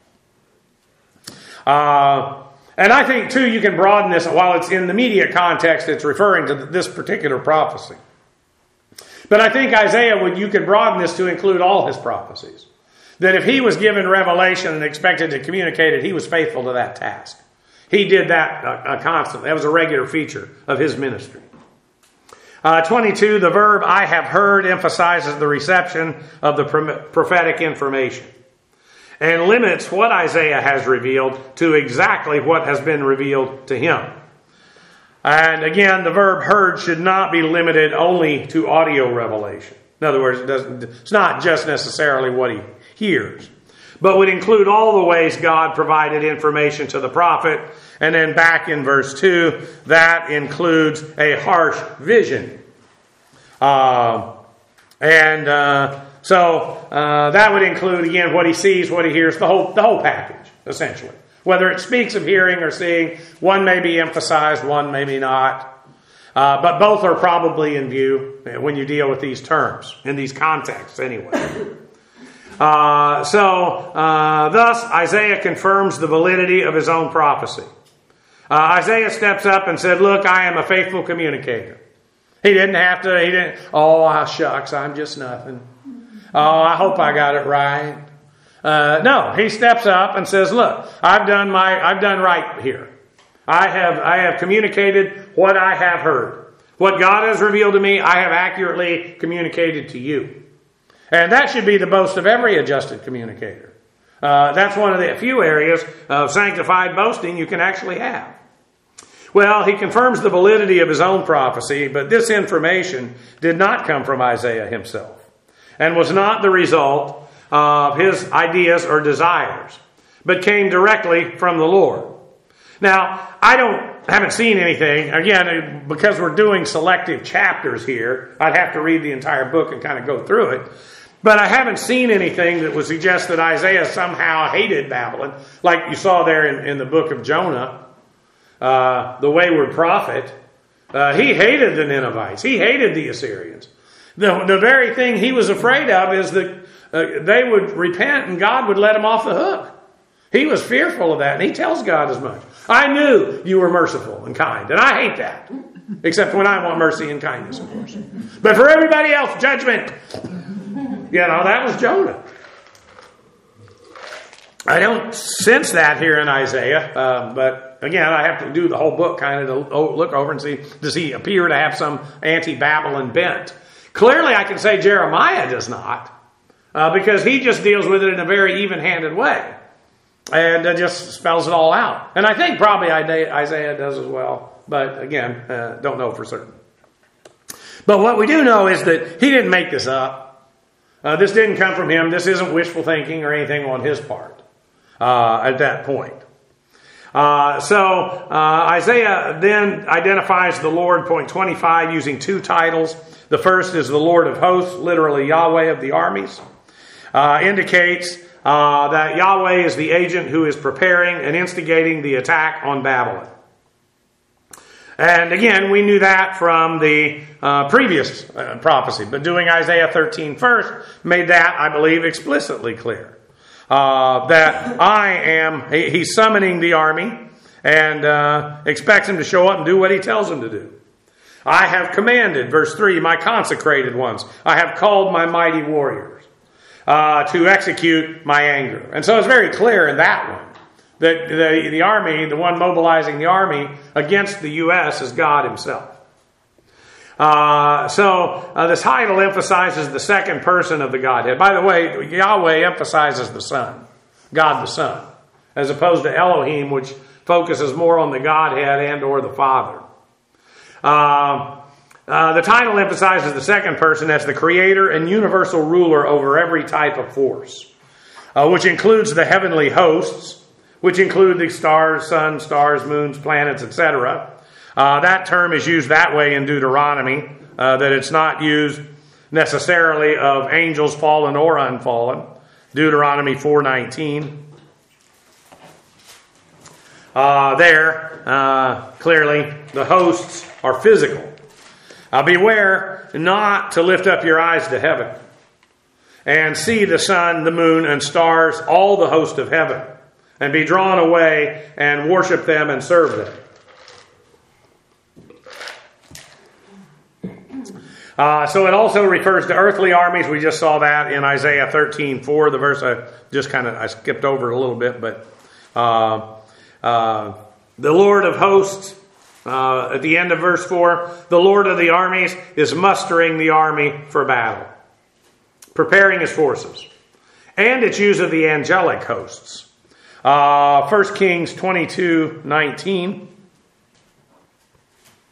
Uh, And I think, too, you can broaden this. While it's in the immediate context, it's referring to this particular prophecy. But I think Isaiah, would you could broaden this to include all his prophecies. That if he was given revelation and expected to communicate it, he was faithful to that task. He did that uh, constantly. That was a regular feature of his ministry. Uh, twenty-two, the verb I have heard emphasizes the reception of the prophetic information, and limits what Isaiah has revealed to exactly what has been revealed to him. And again, the verb heard should not be limited only to audio revelation. In other words, it doesn't, it's not just necessarily what he hears, but would include all the ways God provided information to the prophet. And then back in verse two, that includes a harsh vision. Uh, and uh, so uh, that would include, again, what he sees, what he hears, the whole, the whole package, essentially. Whether it speaks of hearing or seeing, one may be emphasized, one maybe not. Uh, but both are probably in view when you deal with these terms, in these contexts anyway. Uh, so, uh, thus, Isaiah confirms the validity of his own prophecy. Uh, Isaiah steps up and said, look, I am a faithful communicator. He didn't have to, he didn't, oh, shucks, I'm just nothing. Oh, I hope I got it right. Uh, no, he steps up and says, look, I've done my, I've done right here. I have, I have communicated what I have heard. What God has revealed to me, I have accurately communicated to you. And that should be the boast of every adjusted communicator. Uh, that's one of the few areas of sanctified boasting you can actually have. Well, he confirms the validity of his own prophecy, but this information did not come from Isaiah himself and was not the result of his ideas or desires, but came directly from the Lord. Now, I don't haven't seen anything. Again, because we're doing selective chapters here, I'd have to read the entire book and kind of go through it. But I haven't seen anything that would suggest that Isaiah somehow hated Babylon, like you saw there in, in the book of Jonah, uh, the wayward prophet. Uh, he hated the Ninevites. He hated the Assyrians. The, the very thing he was afraid of is that uh, they would repent and God would let them off the hook. He was fearful of that, and he tells God as much. I knew you were merciful and kind, and I hate that. Except when I want mercy and kindness, of course. But for everybody else, judgment. You know, that was Jonah. I don't sense that here in Isaiah, uh, but again, I have to do the whole book kind of to look over and see, does he appear to have some anti-Babylon bent? Clearly, I can say Jeremiah does not, uh, because he just deals with it in a very even-handed way. And uh, just spells it all out. And I think probably Isaiah does as well. But again, uh, don't know for certain. But what we do know is that he didn't make this up. Uh, this didn't come from him. This isn't wishful thinking or anything on his part uh, at that point. Uh, so uh, Isaiah then identifies the Lord, point twenty-five, using two titles. The first is the Lord of hosts, literally Yahweh of the armies. Uh, indicates Uh, that Yahweh is the agent who is preparing and instigating the attack on Babylon. And again, we knew that from the uh, previous uh, prophecy, but doing Isaiah thirteen first made that, I believe, explicitly clear. Uh, that I am, he, he's summoning the army and uh, expects him to show up and do what he tells him to do. I have commanded, verse three, my consecrated ones. I have called my mighty warriors. Uh, to execute my anger. And so it's very clear in that one that the, the army, the one mobilizing the army against the U S is God himself. Uh, so uh, the title emphasizes the second person of the Godhead. By the way, Yahweh emphasizes the Son, God the Son, as opposed to Elohim, which focuses more on the Godhead and or the Father. Uh, Uh, the title emphasizes the second person as the creator and universal ruler over every type of force, uh, which includes the heavenly hosts, which include the stars, sun, stars, moons, planets, et cetera. Uh, that term is used that way in Deuteronomy, uh, that it's not used necessarily of angels fallen or unfallen. Deuteronomy four nineteen. Uh, there, uh, clearly, the hosts are physical. Uh, beware not to lift up your eyes to heaven and see the sun, the moon, and stars, all the host of heaven, and be drawn away and worship them and serve them. Uh, so it also refers to earthly armies. We just saw that in Isaiah thirteen four, the verse I just kind of I skipped over a little bit, but uh, uh, the Lord of hosts. Uh, at the end of verse four, the Lord of the armies is mustering the army for battle, preparing his forces. And its use of the angelic hosts. Uh, First Kings twenty-two nineteen.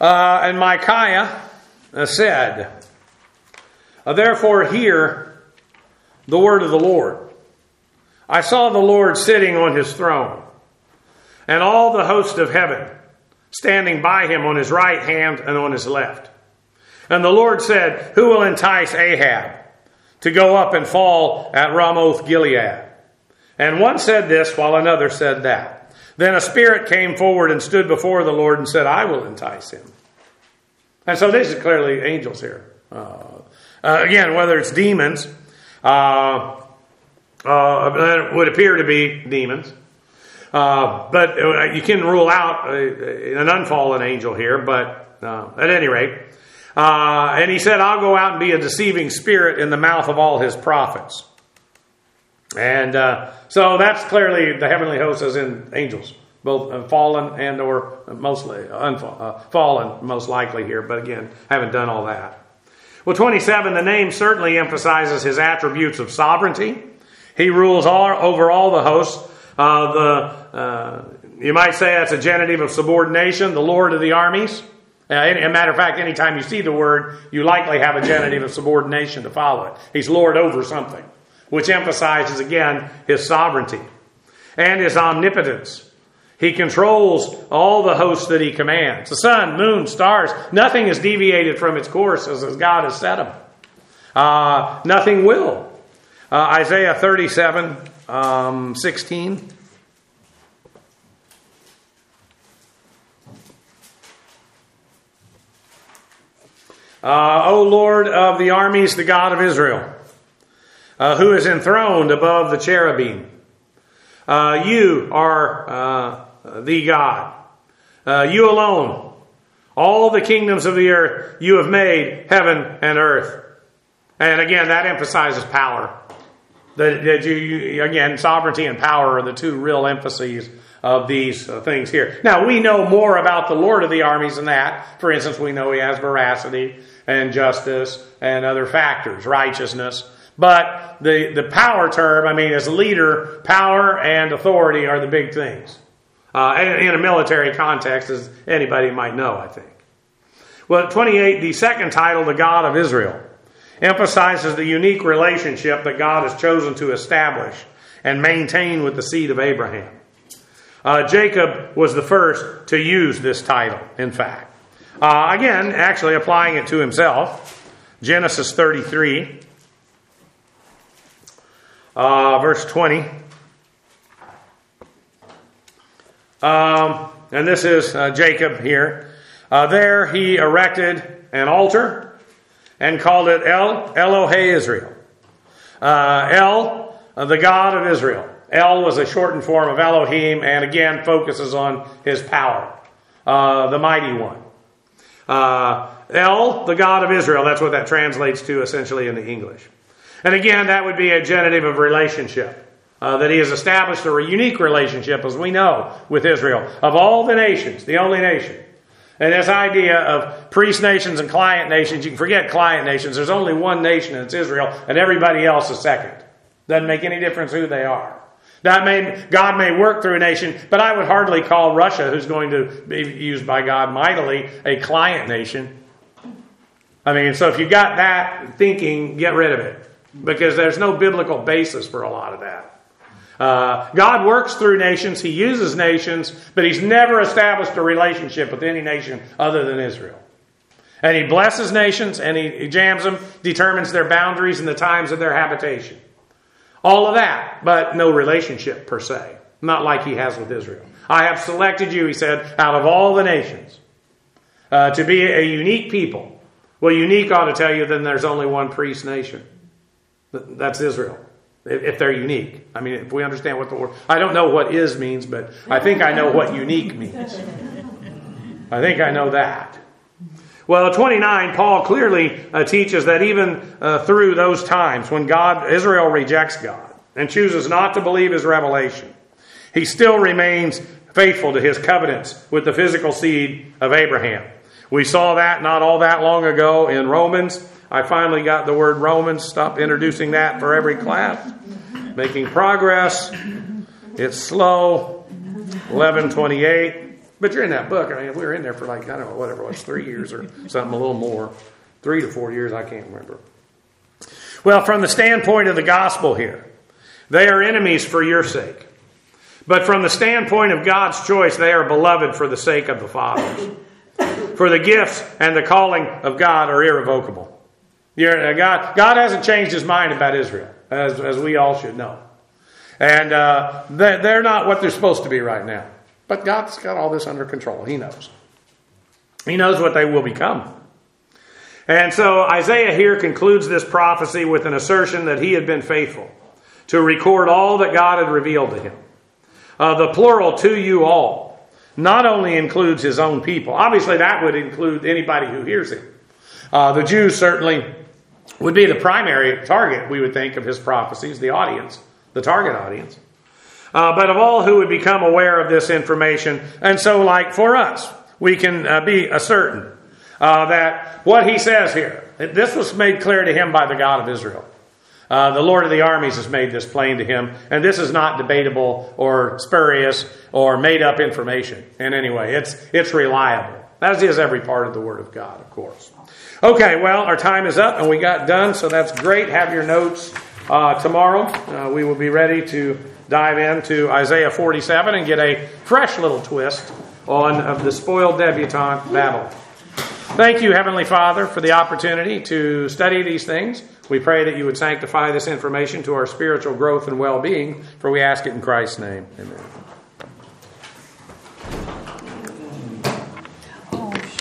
Uh, and Micaiah uh, said, uh, therefore hear the word of the Lord. I saw the Lord sitting on his throne, and all the host of heaven standing by him on his right hand and on his left. And the Lord said, who will entice Ahab to go up and fall at Ramoth Gilead? And one said this, while another said that. Then a spirit came forward and stood before the Lord and said, I will entice him. And so this is clearly angels here. Uh, uh, again, whether it's demons, uh, uh, it would appear to be demons. Uh, but you can rule out an unfallen angel here, but uh, at any rate. Uh, and he said, I'll go out and be a deceiving spirit in the mouth of all his prophets. And uh, so that's clearly the heavenly host as in angels, both fallen and or mostly unfallen, uh, fallen most likely here, but again, haven't done all that. Well, twenty-seven, the name certainly emphasizes his attributes of sovereignty. He rules all, over all the hosts. Uh, the uh, you might say that's a genitive of subordination, the Lord of the armies. Uh, as a matter of fact, anytime you see the word, you likely have a genitive of subordination to follow it. He's Lord over something, which emphasizes, again, his sovereignty and his omnipotence. He controls all the hosts that he commands. The sun, moon, stars, nothing is deviated from its course as God has set them. Uh, nothing will. Uh, Isaiah thirty-seven, um, sixteen. Uh, O Lord of the armies, the God of Israel, uh, who is enthroned above the cherubim. Uh, you are uh, the God. Uh, you alone. All the kingdoms of the earth, you have made heaven and earth. And again, that emphasizes power. That, that you, you, again, sovereignty and power are the two real emphases of these uh, things here. Now, we know more about the Lord of the armies than that. For instance, we know he has veracity and justice and other factors, righteousness. But the, the power term, I mean, as leader, power and authority are the big things. Uh, in, in a military context, as anybody might know, I think. Well, twenty-eight, the second title, the God of Israel, emphasizes the unique relationship that God has chosen to establish and maintain with the seed of Abraham. Uh, Jacob was the first to use this title, in fact. Uh, again, actually applying it to himself. Genesis thirty-three, uh, verse twenty. Um, and this is uh, Jacob here. Uh, there he erected an altar and called it El Elohe Israel. Uh, El, uh, the God of Israel. El was a shortened form of Elohim, and again focuses on his power, uh, the mighty one. Uh, El, the God of Israel. That's what that translates to essentially in the English. And again, that would be a genitive of relationship. Uh, that he has established a unique relationship, as we know, with Israel. Of all the nations, the only nation. And this idea of priest nations and client nations, you can forget client nations. There's only one nation, and it's Israel, and everybody else is second. Doesn't make any difference who they are. That may, God may work through a nation, but I would hardly call Russia, who's going to be used by God mightily, a client nation. I mean, so if you got that thinking, get rid of it. Because there's no biblical basis for a lot of that. Uh, God works through nations. He uses nations, but he's never established a relationship with any nation other than Israel. And he blesses nations, and he, he jams them, determines their boundaries and the times of their habitation. All of that, but no relationship per se. Not like he has with Israel. I have selected you, he said, out of all the nations uh, to be a unique people. Well, unique ought to tell you then there's only one priest nation. That's Israel. If they're unique. I mean, if we understand what the word... I don't know what is means, but I think I know what unique means. I think I know that. Well, twenty-nine, Paul clearly uh, teaches that even uh, through those times when God, Israel rejects God and chooses not to believe his revelation, he still remains faithful to his covenants with the physical seed of Abraham. We saw that not all that long ago in Romans. I finally got the word Romans. Stop introducing that for every class. Making progress. It's slow. eleven twenty-eight. But you're in that book. I mean, we were in there for like, I don't know, whatever it was, three years or something, a little more. Three to four years, I can't remember. Well, from the standpoint of the gospel here, they are enemies for your sake. But from the standpoint of God's choice, they are beloved for the sake of the fathers. For the gifts and the calling of God are irrevocable. You're, God, God hasn't changed his mind about Israel, as, as we all should know. And uh, they're not what they're supposed to be right now. But God's got all this under control. He knows. He knows what they will become. And so Isaiah here concludes this prophecy with an assertion that he had been faithful to record all that God had revealed to him. Uh, the plural, to you all, not only includes his own people. Obviously, that would include anybody who hears him. Uh, the Jews certainly would be the primary target, we would think, of his prophecies, the audience, the target audience. Uh, but of all who would become aware of this information. And so, like for us, we can uh, be certain uh, that what he says here, this was made clear to him by the God of Israel. Uh, the Lord of the armies has made this plain to him. And this is not debatable or spurious or made up information in any way. It's, it's reliable. As is every part of the Word of God, of course. Okay, well, our time is up and we got done. So that's great. Have your notes uh, tomorrow. Uh, we will be ready to dive into Isaiah forty-seven and get a fresh little twist on of the spoiled debutante Babylon. Thank you, Heavenly Father, for the opportunity to study these things. We pray that you would sanctify this information to our spiritual growth and well-being, for we ask it in Christ's name. Amen.